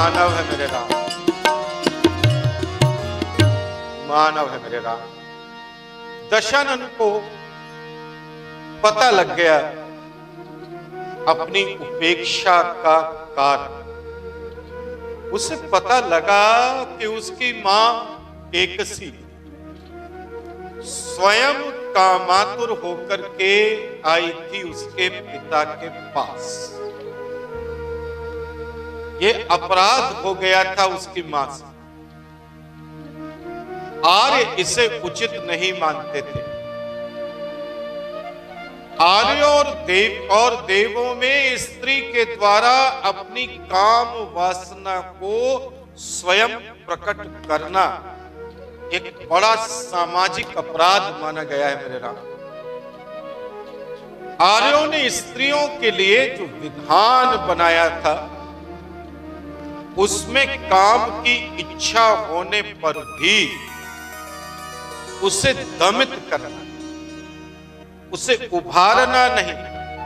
मानव है मेरे राम, मानव है मेरे राम। दशानन को पता लग गया अपनी उपेक्षा का कारण। उसे पता लगा कि उसकी मां एकसी स्वयं कामातुर होकर के आई थी उसके पिता के पास। ये अपराध हो गया था उसकी मां से। आर्य इसे उचित नहीं मानते थे। आर्यों और देवों में स्त्री के द्वारा अपनी काम वासना को स्वयं प्रकट करना एक बड़ा सामाजिक अपराध माना गया है मेरे राम। आर्यों ने स्त्रियों के लिए जो विधान बनाया था उसमें काम की इच्छा होने पर भी उसे दमित करना, उसे उभारना नहीं।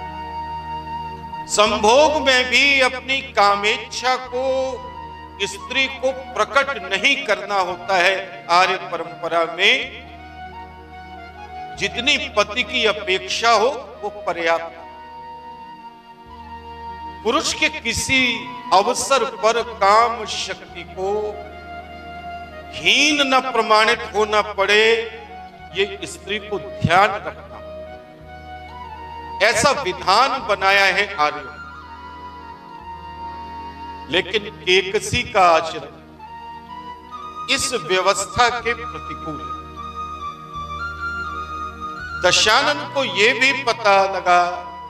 संभोग में भी अपनी कामेच्छा को स्त्री को प्रकट नहीं करना होता है। आर्य परंपरा में जितनी पति की अपेक्षा हो वो पर्याप्त। पुरुष के किसी अवसर पर काम शक्ति को हीन न प्रमाणित होना पड़े, ये स्त्री को ध्यान रखना, ऐसा विधान बनाया है आर्यों। लेकिन केकसी का आचरण इस व्यवस्था के प्रतिकूल है। दशानन को यह भी पता लगा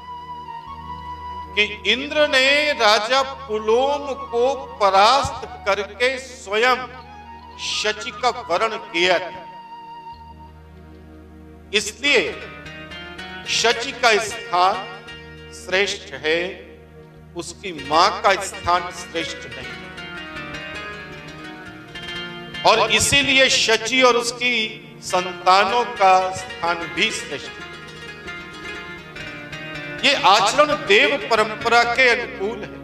कि इंद्र ने राजा पुलोम को परास्त करके स्वयं शची का वरण किया था। इसलिए शची का स्थान श्रेष्ठ है, उसकी मां का स्थान श्रेष्ठ नहीं। और इसीलिए शची और उसकी संतानों का स्थान भी श्रेष्ठ है। ये आचरण देव परंपरा के अनुकूल है।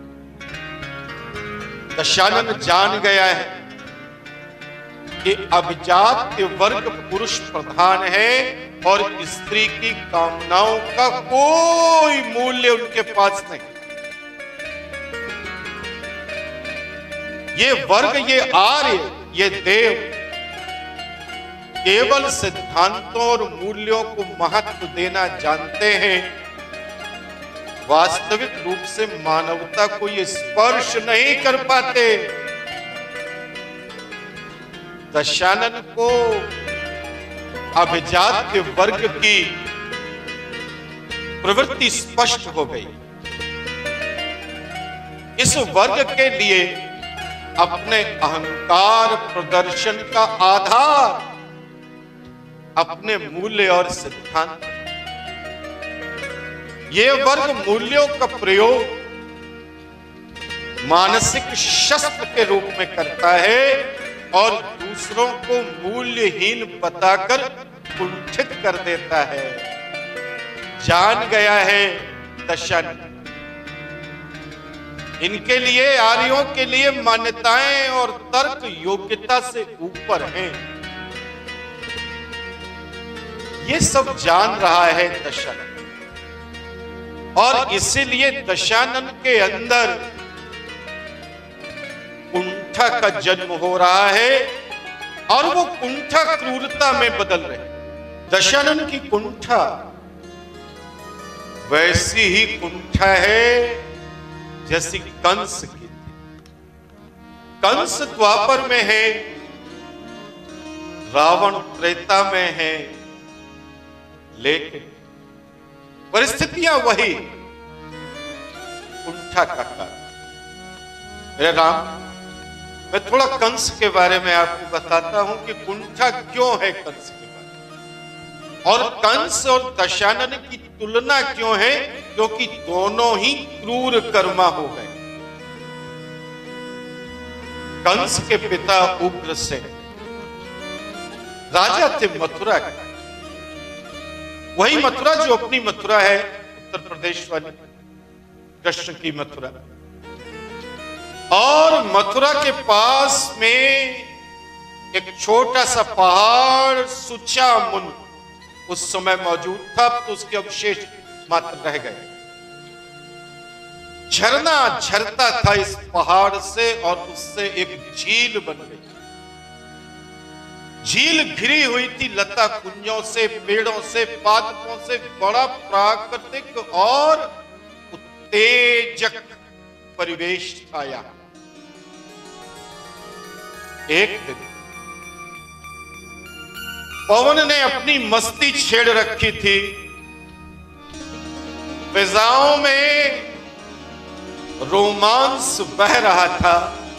दशानन जान गया है कि अभिजात्य वर्ग पुरुष प्रधान है और स्त्री की कामनाओं का कोई मूल्य उनके पास नहीं। ये वर्ग, ये आर्य, ये देव केवल सिद्धांतों और मूल्यों को महत्व देना जानते हैं। वास्तविक रूप से मानवता को ये स्पर्श नहीं कर पाते। दशानन को अभिजात्य वर्ग की प्रवृत्ति स्पष्ट हो गई। इस वर्ग के लिए अपने अहंकार प्रदर्शन का आधार अपने मूल्य और सिद्धांत। ये वर्ग मूल्यों का प्रयोग मानसिक शस्त्र के रूप में करता है और दूसरों को मूल्यहीन बताकर कुंठित कर देता है। जान गया है दशानन, इनके लिए, आर्यों के लिए मान्यताएं और तर्क योग्यता से ऊपर हैं। ये सब जान रहा है दशानन, और इसीलिए दशानन के अंदर कुंठा का जन्म हो रहा है और वो कुंठा क्रूरता में बदल रहे। दशानन की कुंठा वैसी ही कुंठा है जैसी कंस की थी। कंस द्वापर में है, रावण त्रेता में है, लेकिन परिस्थितियां वही, कुंठा का कारण। मेरे राम, मैं थोड़ा कंस के बारे में आपको बताता हूं कि कुंठा क्यों है कंस के बारे में, और कंस और दशानन की तुलना क्यों है, क्योंकि दोनों ही क्रूर कर्मा हो गए। कंस के पिता उग्रसेन राजा थे मथुरा के, वही मथुरा जो अपनी मथुरा है उत्तर प्रदेश वाली, कृष्ण की मथुरा। और मथुरा के पास में एक छोटा सा पहाड़ सुचामुन उस समय मौजूद था, तो उसके अवशेष मात्र रह गए। झरना झरता था इस पहाड़ से और उससे एक झील बन गई। झील घिरी हुई थी लता कुंजों से, पेड़ों से, पादपों से। बड़ा प्राकृतिक और उत्तेजक परिवेश था यहां। एक दिन पवन ने अपनी मस्ती छेड़ रखी थी। फिजाओं में रोमांस बह रहा था,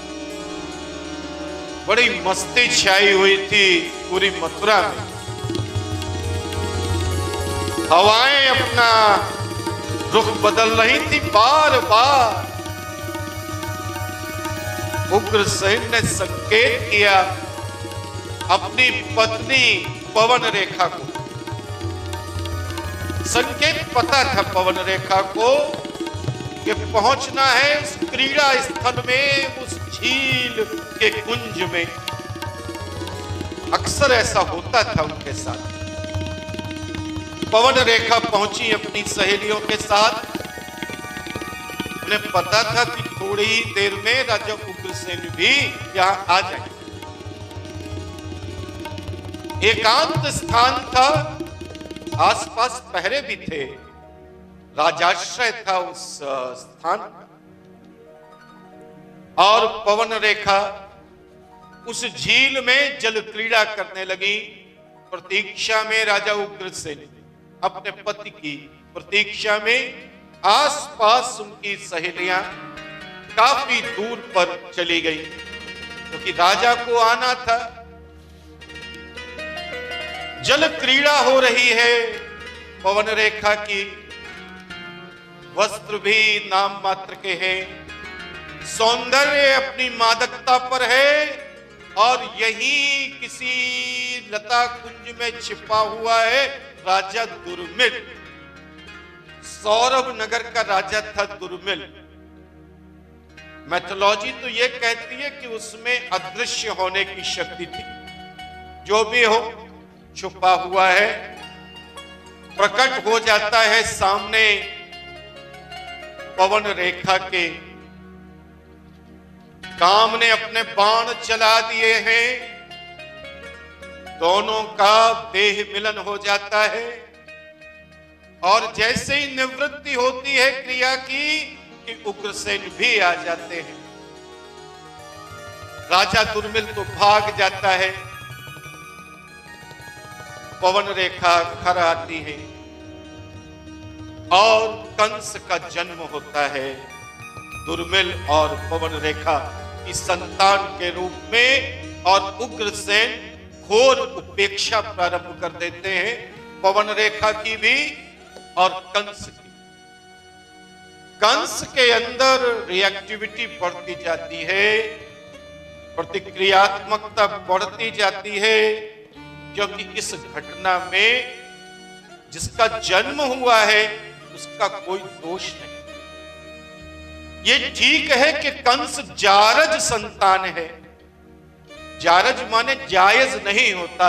बड़ी मस्ती छाई हुई थी पूरी मथुरा में। हवाएं अपना रुख बदल रही थी बार बार। उग्रसेन ने संकेत किया अपनी पत्नी पवन रेखा को। संकेत पता था पवन रेखा को कि पहुंचना है उस क्रीड़ा स्थल में, उस झील के कुंज में। अक्सर ऐसा होता था उनके साथ। पवन रेखा पहुंची अपनी सहेलियों के साथ। उन्हें पता था कि थोड़ी ही देर में राजा उग्रसेन भी यहां आ जाएंगे। एकांत स्थान था, आसपास पहरे भी थे, राजाश्रय था उस स्थान का। और पवन रेखा उस झील में जल क्रीड़ा करने लगी, प्रतीक्षा में। राजा उग्रसेन अपने पति की प्रतीक्षा में। आसपास उनकी सहेलियां काफी दूर पर चली गई, क्योंकि राजा को आना था। जल क्रीड़ा हो रही है पवन रेखा की। वस्त्र भी नाम मात्र के हैं, सौंदर्य अपनी मादकता पर है। और यही किसी लता कुंज में छिपा हुआ है राजा दुर्मिल। सौरभ नगर का राजा था दुर्मिल। मैथोलॉजी तो यह कहती है कि उसमें अदृश्य होने की शक्ति थी। जो भी हो, छुपा हुआ है, प्रकट हो जाता है सामने पवन रेखा के। काम ने अपने बाण चला दिए हैं, दोनों का देह मिलन हो जाता है। और जैसे ही निवृत्ति होती है क्रिया की कि उग्रसेन भी आ जाते हैं। राजा दुर्मिल तो भाग जाता है, पवन रेखा घर आती है और कंस का जन्म होता है दुर्मिल और पवन रेखा की संतान के रूप में। और उग्रसेन घोर उपेक्षा प्रारंभ कर देते हैं, पवन रेखा की भी और कंस की। कंस के अंदर रिएक्टिविटी बढ़ती जाती है, प्रतिक्रियात्मकता बढ़ती जाती है, क्योंकि इस घटना में जिसका जन्म हुआ है उसका कोई दोष नहीं। ये ठीक है कि कंस जारज संतान है। जारज माने जायज नहीं होता।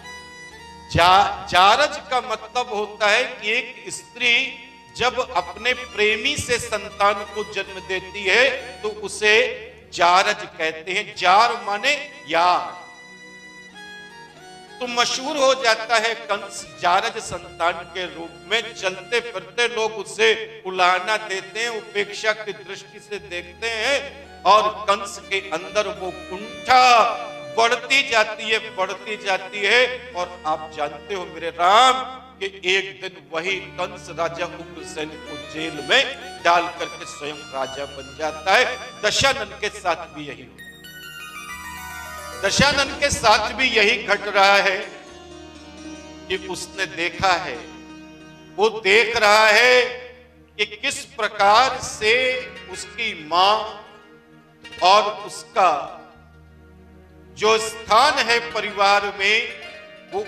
जारज का मतलब होता है कि एक स्त्री जब अपने प्रेमी से संतान को जन्म देती है तो उसे जारज कहते हैं। जार माने यार। तो मशहूर हो जाता है कंस जारज संतान के रूप में। चलते फिरते लोग उसे उलाहना देते हैं, उपेक्षा की दृष्टि से देखते हैं। और कंस के अंदर वो कुंठा बढ़ती जाती है। और आप जानते हो मेरे राम कि एक दिन वही कंस राजा उग्रसेन को जेल में डाल करके स्वयं राजा बन जाता है। दशानन के साथ भी यही होता है। दशानन के साथ भी यही घट रहा है कि उसने देखा है, वो देख रहा है कि किस प्रकार से उसकी मां और उसका जो स्थान है परिवार में वो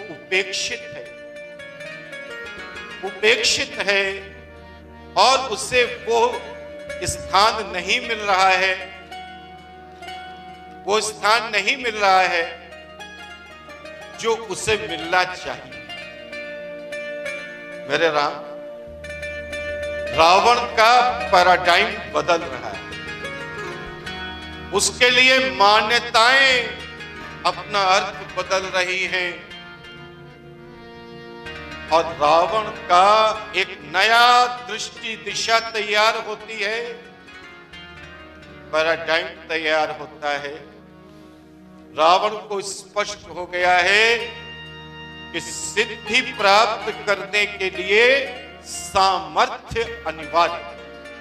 उपेक्षित है और उसे वो स्थान नहीं मिल रहा है। वो स्थान नहीं मिल रहा है जो उसे मिलना चाहिए। मेरे राम, रावण का पैराडाइम बदल रहा है, उसके लिए मान्यताएं अपना अर्थ बदल रही हैं और रावण का एक नया दृष्टि दिशा तैयार होती है, पैराडाइम तैयार होता है। रावण को स्पष्ट हो गया है कि सिद्धि प्राप्त करने के लिए सामर्थ्य अनिवार्य है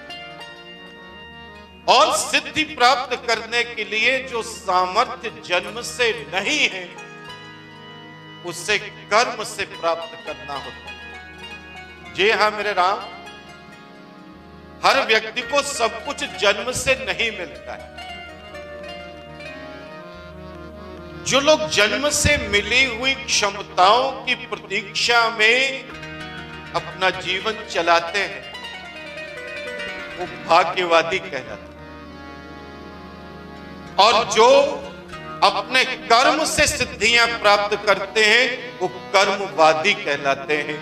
और सिद्धि प्राप्त करने के लिए जो सामर्थ्य जन्म से नहीं है उसे कर्म से प्राप्त करना होता है। जी हां मेरे राम, हर व्यक्ति को सब कुछ जन्म से नहीं मिलता है। जो लोग जन्म से मिली हुई क्षमताओं की प्रतीक्षा में अपना जीवन चलाते हैं वो भाग्यवादी कहलाते हैं और जो अपने कर्म से सिद्धियां प्राप्त करते हैं वो कर्मवादी कहलाते हैं।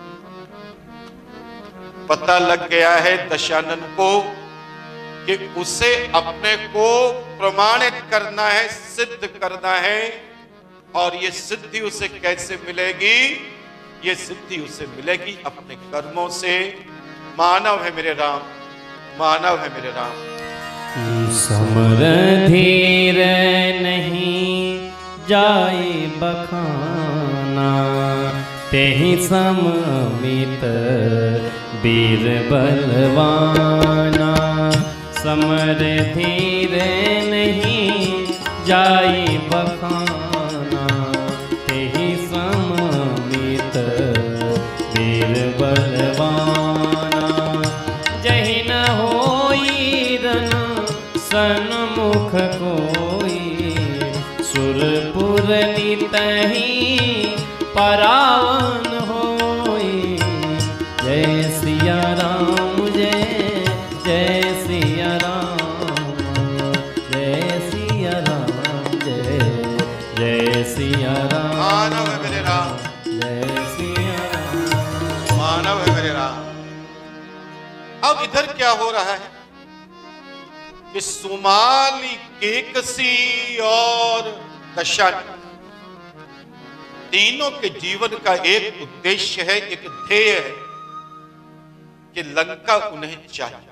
पता लग गया है दशानन को कि उसे अपने को प्रमाणित करना है, सिद्ध करना है और ये सिद्धि उसे कैसे मिलेगी? ये सिद्धि उसे मिलेगी अपने कर्मों से। मानव है मेरे राम, मानव है मेरे राम। समर धीर नहीं जाए बखाना, तेहि सममित वीर बलवाना। समर धीर नहीं जाए बखाना, तेहि सममित वीर बलवाना। जहि न होई रन सन्मुख कोई, सुरपुर नितहि परावन होई। जय सिया राम, जय जय सिया राम, जय सिया राम, जय जय सिया राम। मानव है मेरे राम, जय सिया राम, मानव है मेरे राम। अब इधर क्या हो रहा है कि सुमाली, केकसी और दशानन तीनों के जीवन का एक उद्देश्य है, एक ध्येय है कि लंका उन्हें चाहिए।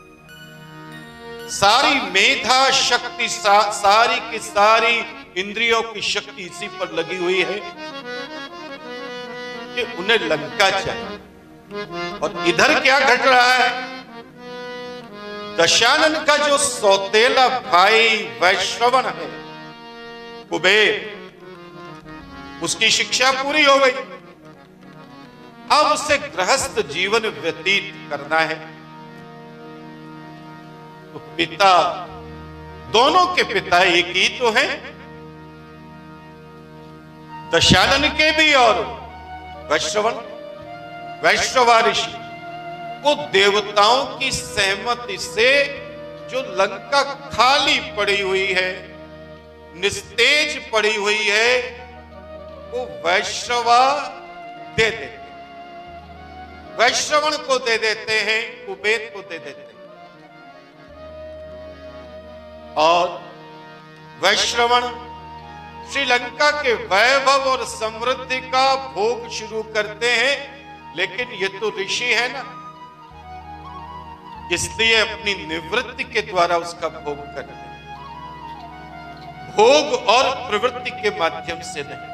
सारी मेधा शक्ति, सारी की सारी इंद्रियों की शक्ति इसी पर लगी हुई है कि उन्हें लंका चाहिए। और इधर क्या घट रहा है? दशानन का जो सौतेला भाई वैश्रवण है, कुबेर, उसकी शिक्षा पूरी हो गई। अब उसे गृहस्थ जीवन व्यतीत करना है। तो पिता, दोनों के पिता एक ही तो हैं, दशानन के भी और वैश्रवण, वैश्रवा ऋषि। वो देवताओं की सहमति से जो लंका खाली पड़ी हुई है, निस्तेज पड़ी हुई है, वो वैश्रवा दे देते हैं, वैश्रवण को दे देते हैं, कुबेर को दे देते हैं। और वैश्रवण श्रीलंका के वैभव और समृद्धि का भोग शुरू करते हैं, लेकिन ये तो ऋषि है ना, इसलिए अपनी निवृत्ति के द्वारा उसका भोग करते हैं, भोग और प्रवृत्ति के माध्यम से नहीं।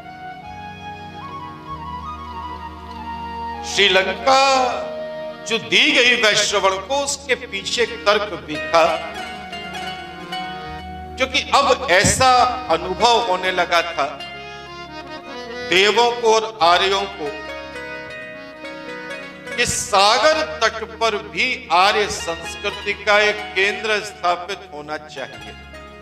श्रीलंका जो दी गई वैश्रवण को, उसके पीछे तर्क भी था, क्योंकि अब ऐसा अनुभव होने लगा था देवों को और आर्यों को कि सागर तट पर भी आर्य संस्कृति का एक केंद्र स्थापित होना चाहिए।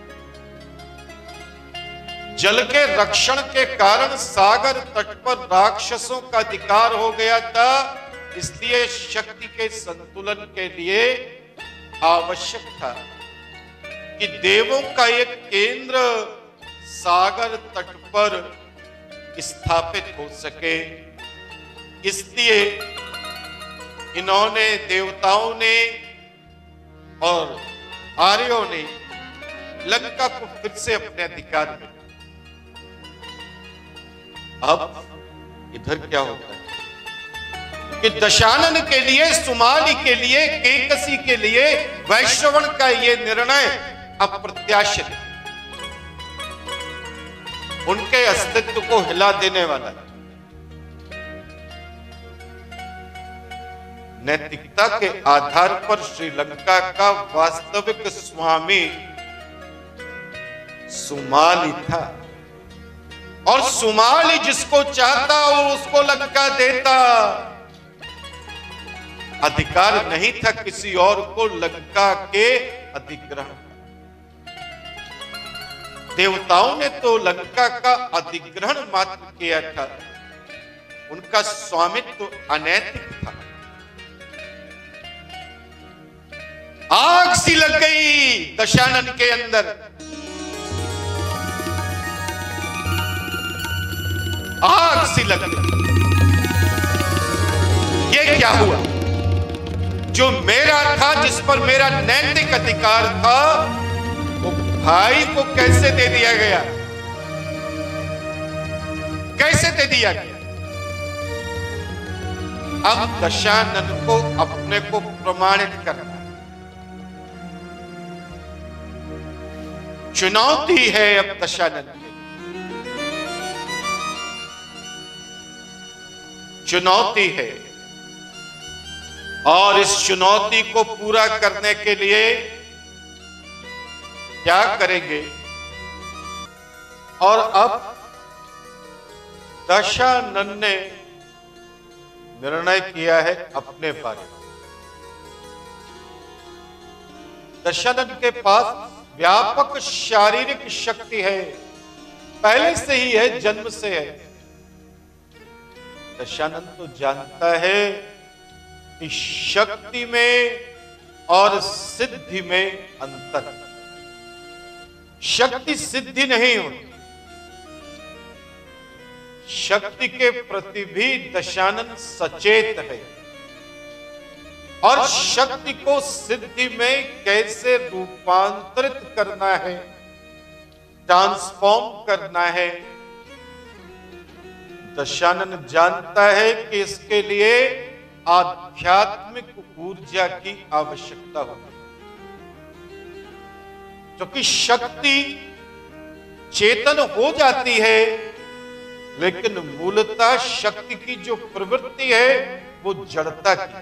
जल के रक्षण के कारण सागर तट पर राक्षसों का अधिकार हो गया था, इसलिए शक्ति के संतुलन के लिए आवश्यक था कि देवों का एक केंद्र सागर तट पर स्थापित हो सके। इसलिए इन्होंने, देवताओं ने और आर्यों ने लंका को फिर से अपने अधिकार में। अब इधर क्या होता है कि दशानन के लिए, सुमाली के लिए, केकसी के लिए वैश्रवण का यह निर्णय अप्रत्याशित, उनके अस्तित्व को हिला देने वाला है। नैतिकता के आधार पर श्रीलंका का वास्तविक स्वामी सुमाली था, और सुमाली जिसको चाहता वो उसको लंका देता। अधिकार नहीं था किसी और को लंका के अधिग्रहण। देवताओं ने तो लंका का अधिग्रहण मात्र किया था, उनका स्वामित्व अनैतिक था। आग सी लग गई दशानन के अंदर। आग सी लग गई। ये क्या हुआ? जो मेरा था, जिस पर मेरा नैतिक अधिकार था, वो भाई को कैसे दे दिया गया? कैसे दे दिया गया? अब दशानन को अपने को प्रमाणित करना, चुनौती है अब दशानन की। चुनौती है, और इस चुनौती को पूरा करने के लिए क्या करेंगे? और अब दशानन ने निर्णय किया है अपने बारे में। दशानन के पास व्यापक शारीरिक शक्ति है, पहले से ही है, जन्म से है। दशानन तो जानता है कि शक्ति में और सिद्धि में अंतर है। शक्ति सिद्धि नहीं होती। शक्ति के प्रति भी दशानन सचेत है, और शक्ति को सिद्धि में कैसे रूपांतरित करना है, ट्रांसफॉर्म करना है, दशानन जानता है कि इसके लिए आध्यात्मिक ऊर्जा की आवश्यकता होती है। क्योंकि शक्ति चेतन हो जाती है, लेकिन मूलतः शक्ति की जो प्रवृत्ति है वो जड़ता की।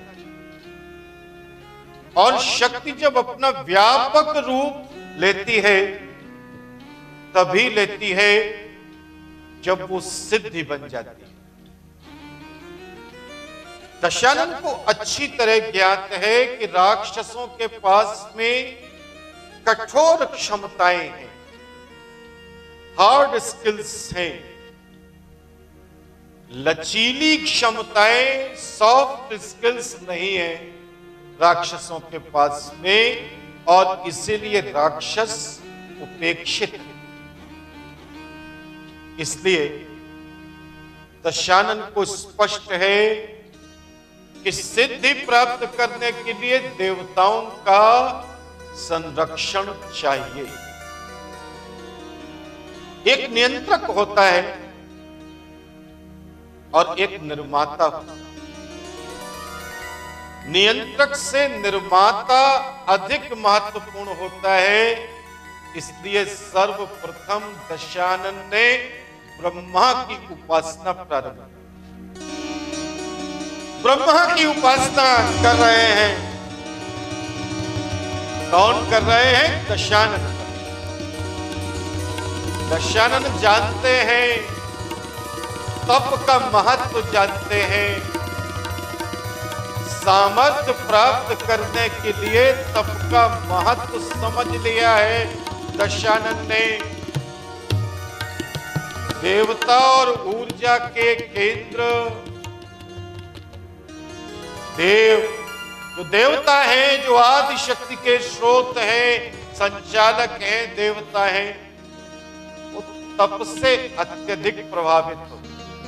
और शक्ति जब अपना व्यापक रूप लेती है, तभी लेती है जब वो सिद्धि बन जाती है। दशानन को अच्छी तरह ज्ञात है कि राक्षसों के पास में कठोर क्षमताएं हैं, हार्ड स्किल्स हैं, लचीली क्षमताएं, सॉफ्ट स्किल्स नहीं है राक्षसों के पास में, और इसीलिए राक्षस उपेक्षित है। इसलिए दशानन को स्पष्ट है कि सिद्धि प्राप्त करने के लिए देवताओं का संरक्षण चाहिए। एक नियंत्रक होता है और एक निर्माता होता है। नियंत्रक से निर्माता अधिक महत्वपूर्ण होता है। इसलिए सर्वप्रथम दशानन ने ब्रह्मा की उपासना प्रारंभ की। ब्रह्मा की उपासना कर रहे हैं। कौन कर रहे हैं? दशानन। दशानन जानते हैं, तप का महत्व जानते हैं। सामर्थ्य प्राप्त करने के लिए तप का महत्व समझ लिया है दशानन ने। देवता और ऊर्जा के केंद्र देव, जो देवता हैं, जो आदि शक्ति के स्रोत हैं, संचालक हैं, देवता हैं, वो तप से अत्यधिक प्रभावित हो।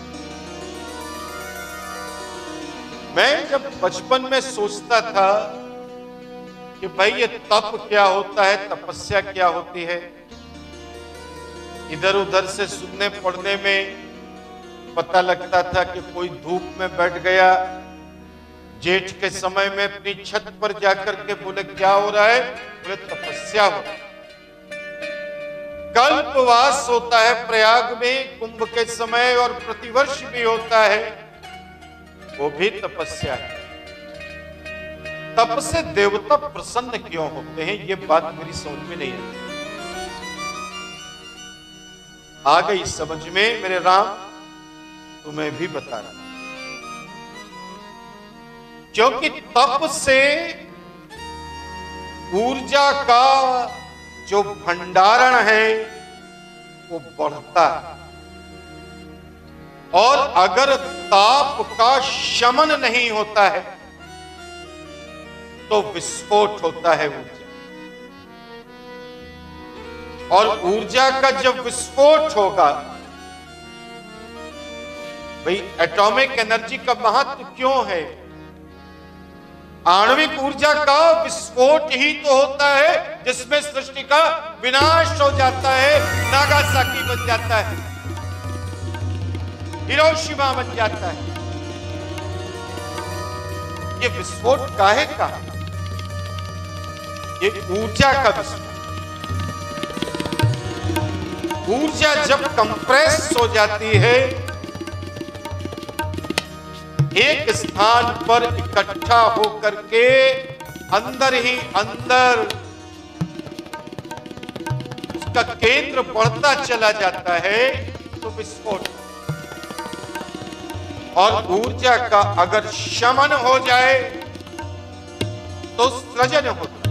मैं जब बचपन में सोचता था कि भाई ये तप क्या होता है, तपस्या क्या होती है, इधर उधर से सुनने पढ़ने में पता लगता था कि कोई धूप में बैठ गया, जेठ के समय में अपनी छत पर जाकर के बोले क्या हो रहा है, बोले तपस्या हो। कल्पवास होता है प्रयाग में कुंभ के समय और प्रतिवर्ष भी होता है, वो भी तपस्या है। तप से देवता प्रसन्न क्यों होते हैं, ये बात मेरी समझ में नहीं आई। आ गई समझ में मेरे राम, तुम्हें भी बता रहा, क्योंकि तप से ऊर्जा का जो भंडारण है वो बढ़ता है, और अगर ताप का शमन नहीं होता है तो विस्फोट होता है ऊर्जा, और ऊर्जा का जब विस्फोट होगा, भाई एटॉमिक एनर्जी का महत्व क्यों है, आणविक ऊर्जा का विस्फोट ही तो होता है जिसमें सृष्टि का विनाश हो जाता है, नागासाकी बन जाता है, हिरोशिमा बन जाता है। ये विस्फोट काहे का, ये ऊर्जा का विस्फोट। ऊर्जा जब कंप्रेस हो जाती है, एक स्थान पर इकट्ठा होकर के अंदर ही अंदर उसका केंद्र बढ़ता चला जाता है तो विस्फोट। और ऊर्जा का अगर शमन हो जाए तो सृजन होता है।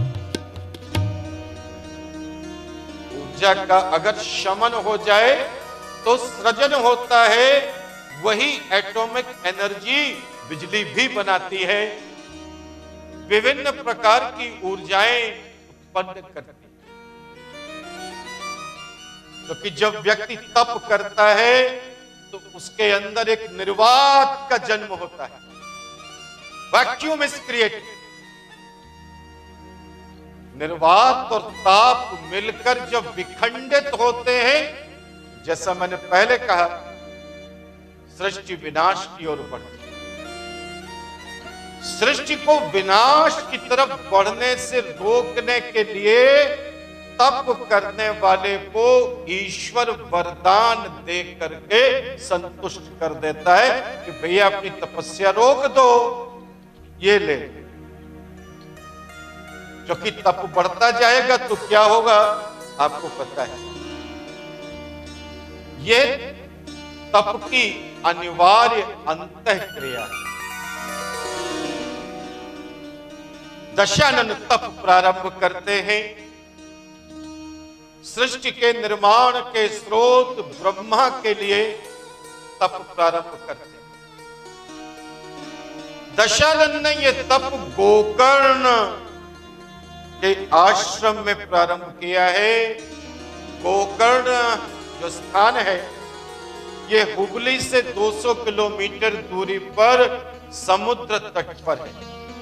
ऊर्जा का अगर शमन हो जाए तो सृजन होता है, वही एटॉमिक एनर्जी बिजली भी बनाती है, विभिन्न प्रकार की ऊर्जाएं उत्पन्न करती है। क्योंकि जब व्यक्ति तप करता है तो उसके अंदर एक निर्वात का जन्म होता है, वैक्यूम इज क्रिएटेड। निर्वात और ताप मिलकर जब विखंडित होते हैं, जैसा मैंने पहले कहा, सृष्टि विनाश की ओर बढ़ती है। सृष्टि को विनाश की तरफ बढ़ने से रोकने के लिए तप करने वाले को ईश्वर वरदान दे करके संतुष्ट कर देता है कि भैया अपनी तपस्या रोक दो, ये ले। क्योंकि तप बढ़ता जाएगा तो क्या होगा आपको पता है। ये तप की अनिवार्य अंतःक्रिया। दशानन तप प्रारंभ करते हैं, सृष्टि के निर्माण के स्रोत ब्रह्मा के लिए तप प्रारंभ करते हैं। दशानन ने यह तप गोकर्ण के आश्रम में प्रारंभ किया है। गोकर्ण जो स्थान है, यह हुबली से 200 किलोमीटर दूरी पर समुद्र तट पर है।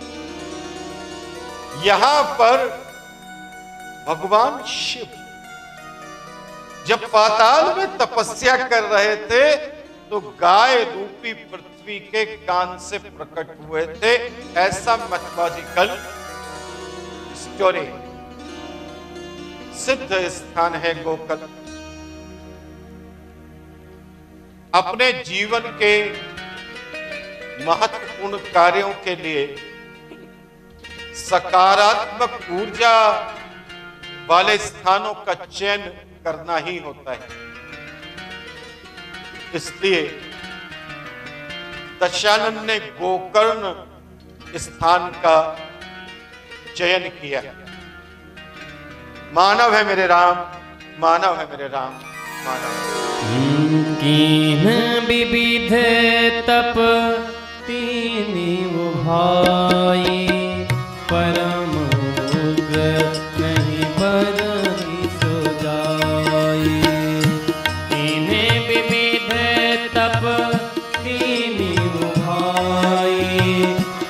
यहां पर भगवान शिव जब पाताल में तपस्या कर रहे थे तो गाय रूपी पृथ्वी के कान से प्रकट हुए थे, ऐसा मैथोलॉजिकल स्टोरी। सिद्ध स्थान है गोकर्ण। अपने जीवन के महत्वपूर्ण कार्यों के लिए सकारात्मक ऊर्जा वाले स्थानों का चयन करना ही होता है। इसलिए दशानन ने गोकर्ण स्थान का चयन किया। मानव है मेरे राम, मानव है मेरे राम, मानव। कीन विविध तप तीनी वो भाई, परम उग्र नहीं बर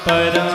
परम